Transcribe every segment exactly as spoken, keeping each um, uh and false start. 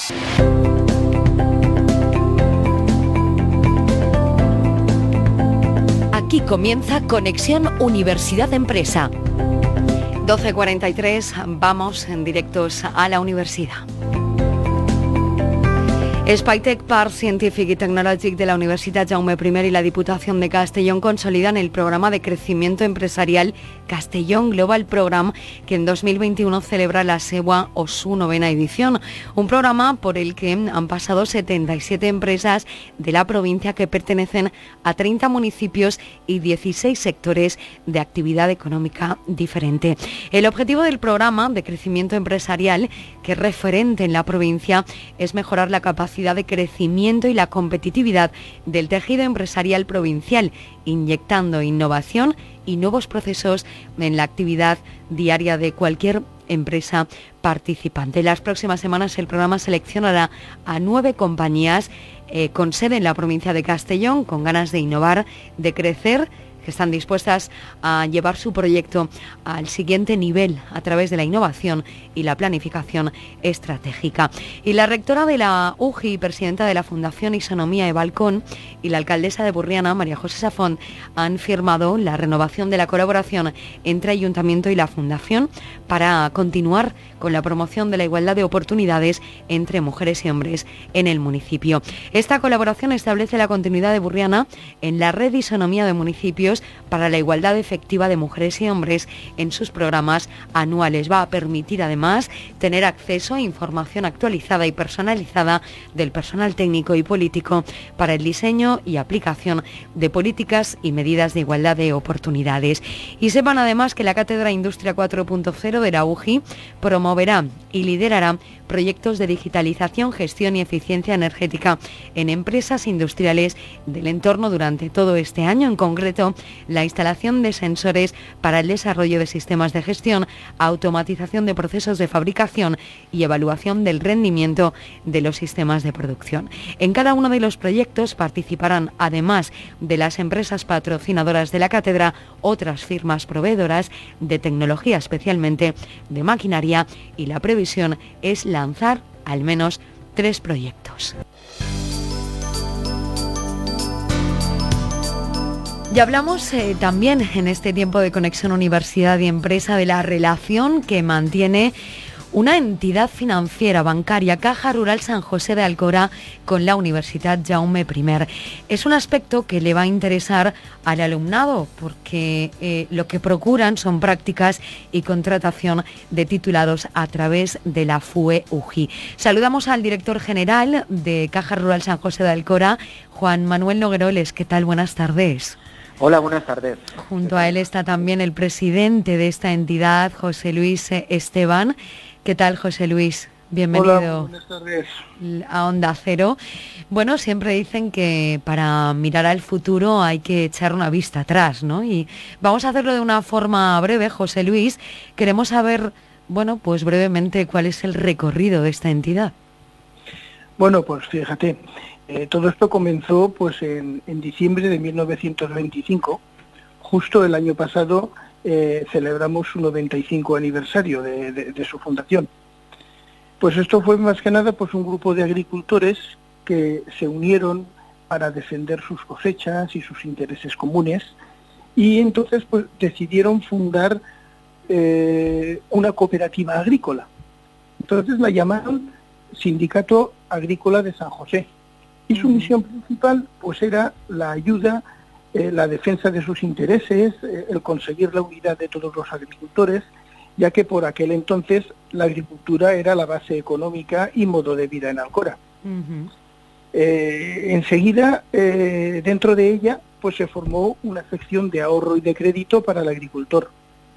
Aquí comienza Conexión Universidad Empresa. doce cuarenta y tres, vamos en directos a la universidad. Spytech Park Scientific y Tecnològic de la Universitat Jaume primero y la Diputación de Castellón consolidan el programa de crecimiento empresarial Castellón Global Program, que en dos mil veintiuno celebra la seua o su novena edición. Un programa por el que han pasado setenta y siete empresas de la provincia que pertenecen a treinta municipios y dieciséis sectores de actividad económica diferente. El objetivo del programa de crecimiento empresarial, que es referente en la provincia, es mejorar la capacidad de crecimiento y la competitividad del tejido empresarial provincial, inyectando innovación y nuevos procesos en la actividad diaria de cualquier empresa participante. En las próximas semanas el programa seleccionará a nueve compañías eh, con sede en la provincia de Castellón, con ganas de innovar, de crecer, que están dispuestas a llevar su proyecto al siguiente nivel a través de la innovación y la planificación estratégica. Y la rectora de la U G I, presidenta de la Fundación Isonomía Ebalcón, y la alcaldesa de Burriana, María José Safont, han firmado la renovación de la colaboración entre Ayuntamiento y la Fundación para continuar con la promoción de la igualdad de oportunidades entre mujeres y hombres en el municipio. Esta colaboración establece la continuidad de Burriana en la red Isonomía de municipios para la igualdad efectiva de mujeres y hombres en sus programas anuales. Va a permitir además tener acceso a información actualizada y personalizada del personal técnico y político para el diseño y aplicación de políticas y medidas de igualdad de oportunidades. Y sepan además que la Cátedra Industria cuatro punto cero de la U G I promoverá y liderará proyectos de digitalización, gestión y eficiencia energética en empresas industriales del entorno durante todo este año. En concreto, la instalación de sensores para el desarrollo de sistemas de gestión, automatización de procesos de fabricación y evaluación del rendimiento de los sistemas de producción. En cada uno de los proyectos participarán, además de las empresas patrocinadoras de la cátedra, otras firmas proveedoras de tecnología, especialmente de maquinaria, y la previsión es lanzar al menos tres proyectos. Y hablamos eh, también en este tiempo de Conexión Universidad y Empresa de la relación que mantiene una entidad financiera bancaria, Caja Rural San José de Alcora, con la Universitat Jaume primero. Es un aspecto que le va a interesar al alumnado porque eh, lo que procuran son prácticas y contratación de titulados a través de la F U E U G I. Saludamos al director general de Caja Rural San José de Alcora, Juan Manuel Nogueroles. ¿Qué tal? Buenas tardes. Hola, buenas tardes. Junto a él está también el presidente de esta entidad, José Luis Esteban. ¿Qué tal, José Luis? Bienvenido. Hola, buenas tardes. A Onda Cero. Bueno, siempre dicen que para mirar al futuro hay que echar una vista atrás, ¿no? Y vamos a hacerlo de una forma breve, José Luis. Queremos saber, bueno, pues brevemente cuál es el recorrido de esta entidad. Bueno, pues fíjate, eh, todo esto comenzó pues en, en diciembre de mil novecientos veinticinco, justo el año pasado. Eh, celebramos su noventa y cinco aniversario de, de, de su fundación. Pues esto fue más que nada pues un grupo de agricultores que se unieron para defender sus cosechas y sus intereses comunes, y entonces pues decidieron fundar eh, una cooperativa agrícola. Entonces la llamaron Sindicato Agrícola de San José, y su misión principal pues era la ayuda, Eh, la defensa de sus intereses, eh, el conseguir la unidad de todos los agricultores, ya que por aquel entonces la agricultura era la base económica y modo de vida en Alcora. Uh-huh. Eh, enseguida, eh, dentro de ella, pues se formó una sección de ahorro y de crédito para el agricultor.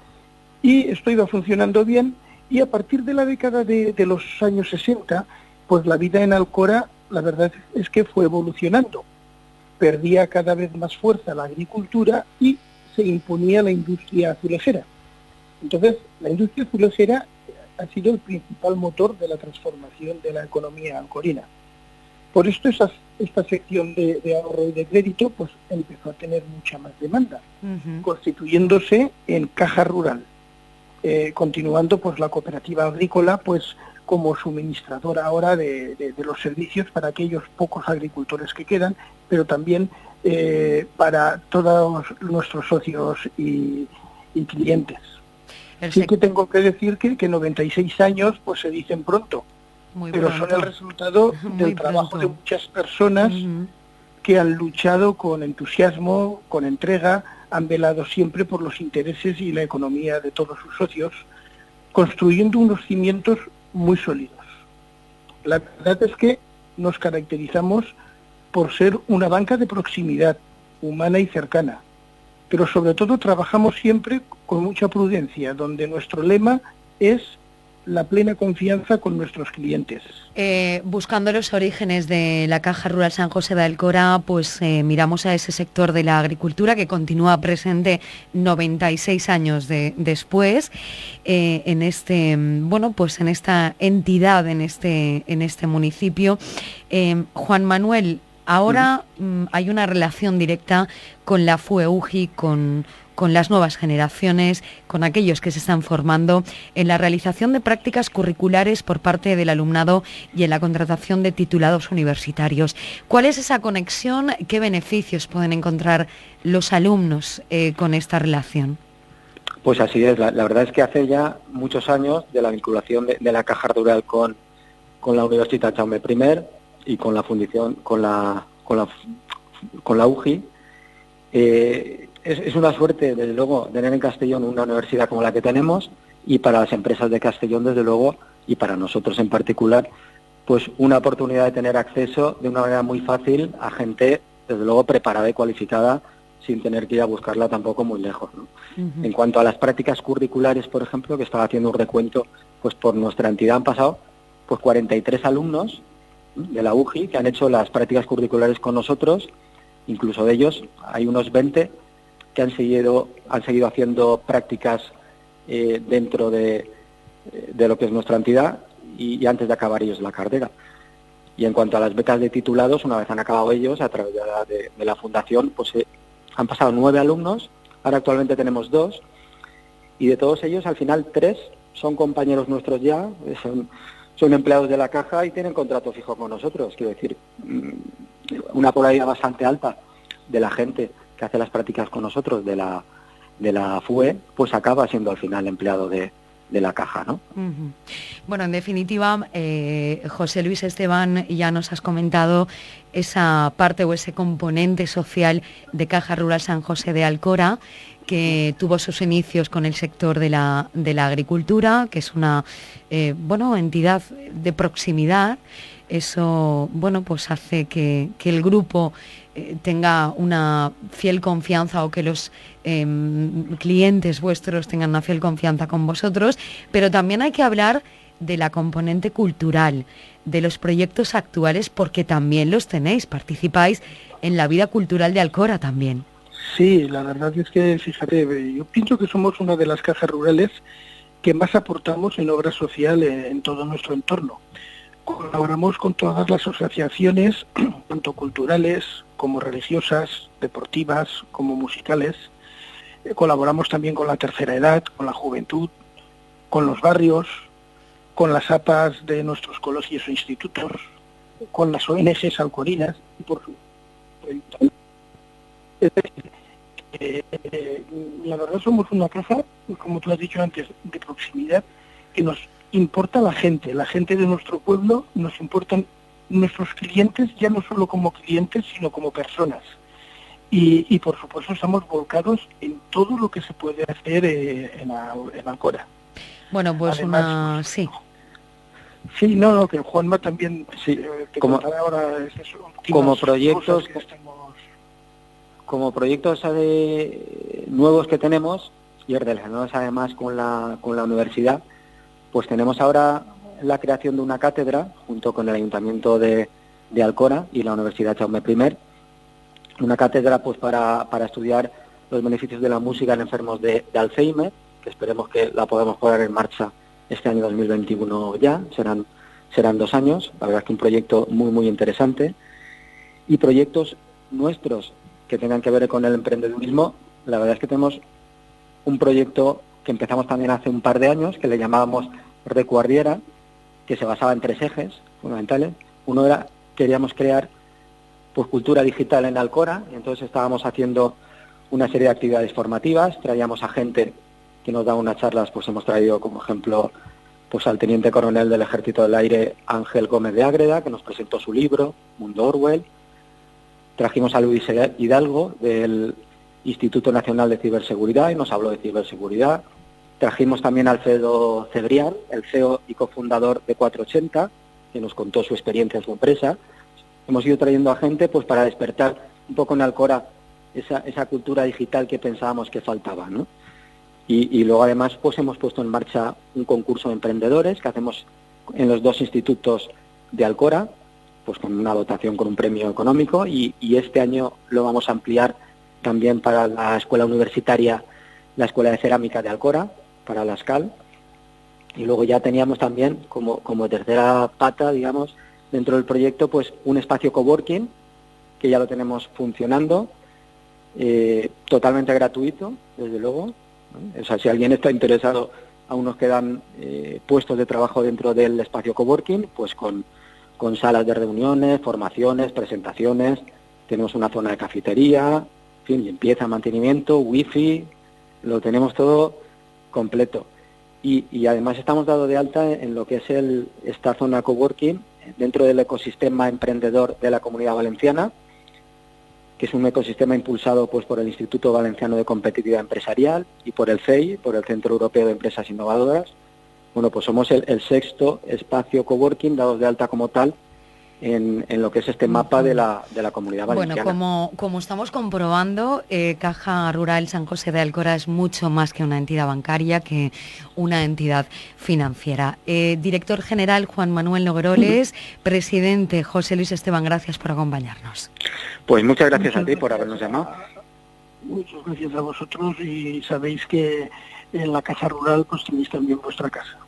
Y esto iba funcionando bien, y a partir de la década de, de los años sesenta, pues la vida en Alcora, la verdad es que fue evolucionando. Perdía cada vez más fuerza la agricultura y se imponía la industria azulejera. Entonces, la industria azulejera ha sido el principal motor de la transformación de la economía alcorina. Por esto, esa, esta sección de, de ahorro y de crédito pues empezó a tener mucha más demanda, uh-huh. constituyéndose en Caja Rural, eh, continuando pues la cooperativa agrícola pues como suministradora ahora de, de, de los servicios para aquellos pocos agricultores que quedan, pero también eh, para todos nuestros socios y, y clientes. Sí que tengo que decir que, que noventa y seis años pues se dicen pronto, Muy pero pronto. son el resultado Muy del trabajo pronto. de muchas personas uh-huh. que han luchado con entusiasmo, con entrega, han velado siempre por los intereses y la economía de todos sus socios, construyendo unos cimientos muy sólidos. La verdad es que nos caracterizamos por ser una banca de proximidad, humana y cercana, pero sobre todo trabajamos siempre con mucha prudencia, donde nuestro lema es la plena confianza con nuestros clientes. Eh, buscando los orígenes de la Caja Rural San José de Alcora, pues eh, miramos a ese sector de la agricultura que continúa presente noventa y seis años de, después eh, en este, bueno, pues en esta entidad, en este, en este municipio. Eh, Juan Manuel, ahora mm, hay una relación directa con la FUEUGI, con con las nuevas generaciones, con aquellos que se están formando en la realización de prácticas curriculares por parte del alumnado y en la contratación de titulados universitarios. ¿Cuál es esa conexión? ¿Qué beneficios pueden encontrar los alumnos eh, con esta relación? Pues así es, la, la verdad es que hace ya muchos años de la vinculación de, de la Caja Rural con, con la Universitat Jaume primer y con la fundación, con la, con la, con la U G I, eh, Es, es una suerte, desde luego, tener en Castellón una universidad como la que tenemos, y para las empresas de Castellón, desde luego, y para nosotros en particular, pues una oportunidad de tener acceso de una manera muy fácil a gente, desde luego, preparada y cualificada, sin tener que ir a buscarla tampoco muy lejos, ¿no? Uh-huh. En cuanto a las prácticas curriculares, por ejemplo, que estaba haciendo un recuento, pues por nuestra entidad han pasado pues cuarenta y tres alumnos de la U G I que han hecho las prácticas curriculares con nosotros. Incluso de ellos hay unos veinte que han seguido han seguido haciendo prácticas eh, dentro de, de lo que es nuestra entidad y, y antes de acabar ellos la carrera. Y en cuanto a las becas de titulados, una vez han acabado ellos, a través de la, de, de la fundación, pues eh, han pasado nueve alumnos, ahora actualmente tenemos dos, y de todos ellos, al final, tres son compañeros nuestros ya, son, son empleados de la Caja y tienen contrato fijo con nosotros. Quiero decir, una probabilidad bastante alta de la gente que hace las prácticas con nosotros de la de la FUE, pues acaba siendo al final empleado de, de la Caja, ¿no? Uh-huh. Bueno, en definitiva, eh, José Luis Esteban, ya nos has comentado esa parte o ese componente social de Caja Rural San José de Alcora, que tuvo sus inicios con el sector de la, de la agricultura, que es una eh, bueno, entidad de proximidad. Eso, bueno, pues hace que, que el grupo eh, tenga una fiel confianza, o que los eh, clientes vuestros tengan una fiel confianza con vosotros, pero también hay que hablar de la componente cultural, de los proyectos actuales, porque también los tenéis, participáis en la vida cultural de Alcora también. Sí, la verdad es que, fíjate, yo pienso que somos una de las cajas rurales que más aportamos en obra social en, en todo nuestro entorno. Colaboramos con todas las asociaciones, tanto culturales como religiosas, deportivas, como musicales. Eh, colaboramos también con la tercera edad, con la juventud, con los barrios, con las A P As de nuestros colegios e institutos, con las O N Ges alcorinas y por supuesto. Es decir, eh, eh, la verdad somos una caja, como tú has dicho antes, de proximidad, que nos importa la gente, la gente de nuestro pueblo, nos importan nuestros clientes, ya no solo como clientes, sino como personas. Y, y por supuesto estamos volcados en todo lo que se puede hacer eh, en, en Alcora. Bueno, pues Además, una... sí. Sí, no, no, que Juanma también sí, eh, te como, contará ahora es eso, como proyectos que estamos... como proyectos de, nuevos que tenemos y relacionados además con la con la universidad, pues tenemos ahora la creación de una cátedra junto con el Ayuntamiento de, de Alcora y la Universidad Jaume primer, una cátedra pues para, para estudiar los beneficios de la música en enfermos de, de Alzheimer, que esperemos que la podamos poner en marcha este año dos mil veintiuno ya, serán serán dos años, la verdad es que un proyecto muy muy interesante, y proyectos nuestros que tengan que ver con el emprendedurismo. La verdad es que tenemos un proyecto que empezamos también hace un par de años, que le llamábamos Recuardiera, que se basaba en tres ejes fundamentales. Uno era, queríamos crear pues cultura digital en Alcora, y entonces estábamos haciendo una serie de actividades formativas, traíamos a gente que nos daba unas charlas, pues hemos traído como ejemplo pues al teniente coronel del Ejército del Aire Ángel Gómez de Ágreda, que nos presentó su libro, Mundo Orwell. Trajimos a Luis Hidalgo del Instituto Nacional de Ciberseguridad y nos habló de ciberseguridad. Trajimos también a Alfredo Cebrián, el C E O y cofundador de cuatrocientos ochenta, que nos contó su experiencia en su empresa. Hemos ido trayendo a gente pues para despertar un poco en Alcora esa, esa cultura digital que pensábamos que faltaba, ¿no? Y, y luego además pues hemos puesto en marcha un concurso de emprendedores que hacemos en los dos institutos de Alcora, pues con una dotación, con un premio económico, y, y este año lo vamos a ampliar también para la escuela universitaria, la Escuela de Cerámica de Alcora, para la SCAL. Y luego ya teníamos también como, como tercera pata, digamos, dentro del proyecto, pues un espacio coworking, que ya lo tenemos funcionando, eh, totalmente gratuito, desde luego. O sea, si alguien está interesado, aún nos quedan eh, puestos de trabajo dentro del espacio coworking, pues con, con salas de reuniones, formaciones, presentaciones. Tenemos una zona de cafetería, en fin, limpieza, mantenimiento, wifi, lo tenemos todo completo. Y, y además estamos dado de alta en lo que es el, esta zona coworking dentro del ecosistema emprendedor de la Comunidad Valenciana, que es un ecosistema impulsado pues por el Instituto Valenciano de Competitividad Empresarial y por el C E I, por el Centro Europeo de Empresas Innovadoras. Bueno, pues somos el, el sexto espacio coworking dados de alta como tal en, en lo que es este mapa de la, de la Comunidad Valenciana. Bueno, como, como estamos comprobando, eh, Caja Rural San José de Alcora es mucho más que una entidad bancaria, que una entidad financiera. Eh, director general Juan Manuel Nogueroles, presidente José Luis Esteban, gracias por acompañarnos. Pues muchas gracias muchas a ti gracias por habernos llamado. Muchas gracias a vosotros, y sabéis que en la Caja Rural pues tenéis también vuestra casa.